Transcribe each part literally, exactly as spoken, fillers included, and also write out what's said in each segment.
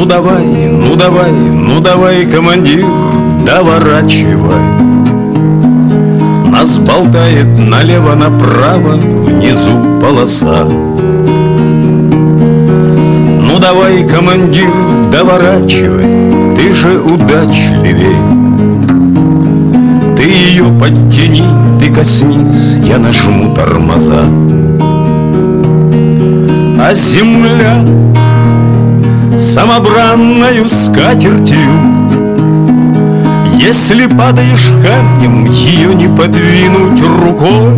давай, ну давай, ну давай, командир, доворачивай. Нас болтает налево-направо, внизу полоса. Ну давай, командир, доворачивай, ты же удачливей. Ты ее подтяни, ты коснись, я нажму тормоза. А земля самобранною скатертью, если падаешь камнем, ее не подвинуть рукой.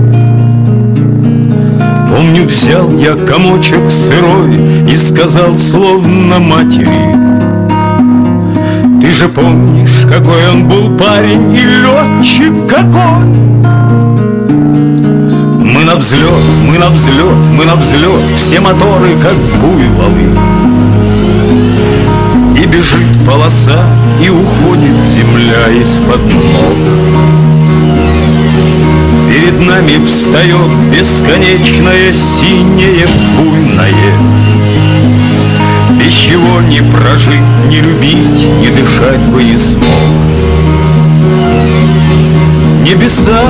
Помню, взял я комочек сырой и сказал словно матери: ты же помнишь, какой он был парень и летчик какой. Мы на взлет, мы на взлет, мы на взлет, все моторы как буйволы. И бежит полоса, и уходит земля из-под ног. Перед нами встает бесконечное синее буйное, без чего не прожить, не любить, не дышать бы не смог. Небеса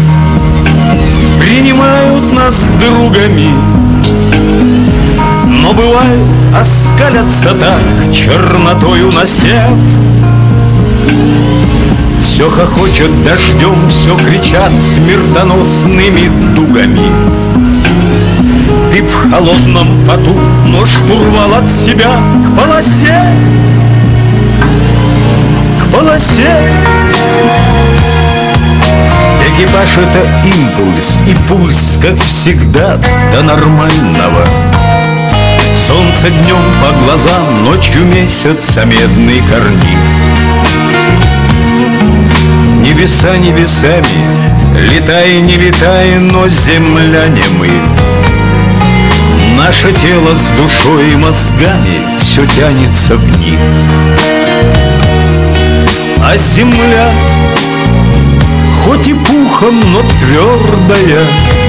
принимают нас другами, но бывает оскалятся так, чернотою насев. Все хохочет дождем, все кричат смертоносными дугами. Ты в холодном поту, но штурвал от себя к полосе, к полосе. Экипаж — это импульс, и пульс, как всегда, до нормального. Солнце днем по глазам, ночью месяц, а медный карниз. Небеса небесами, летай, не летай, но земля не мы. Наше тело с душой и мозгами все тянется вниз. А земля, хоть и пухом, но твердая,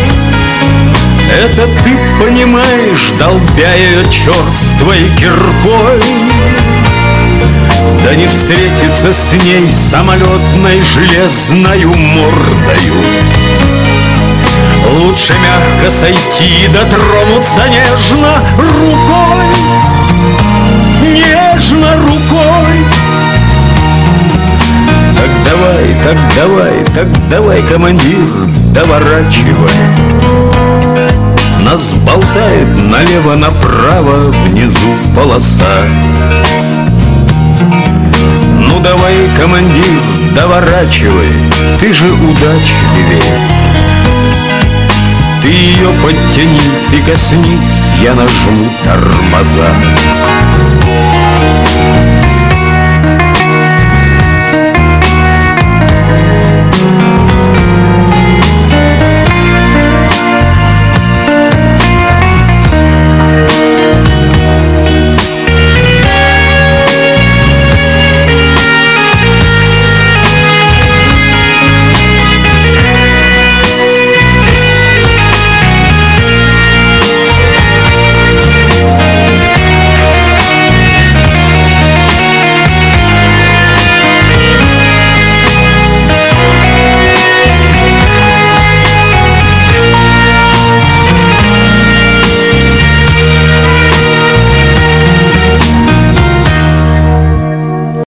это ты понимаешь, долбя ее черствой киркой. Да не встретиться с ней самолетной железною мордою. Лучше мягко сойти, дотронуться нежно рукой, нежно рукой. Так давай, так давай, так давай, командир, доворачивай. Нас болтает налево-направо, внизу полоса. Ну давай, командир, доворачивай, ты же удачливее. Ты ее подтяни, ты коснись, я нажму тормоза.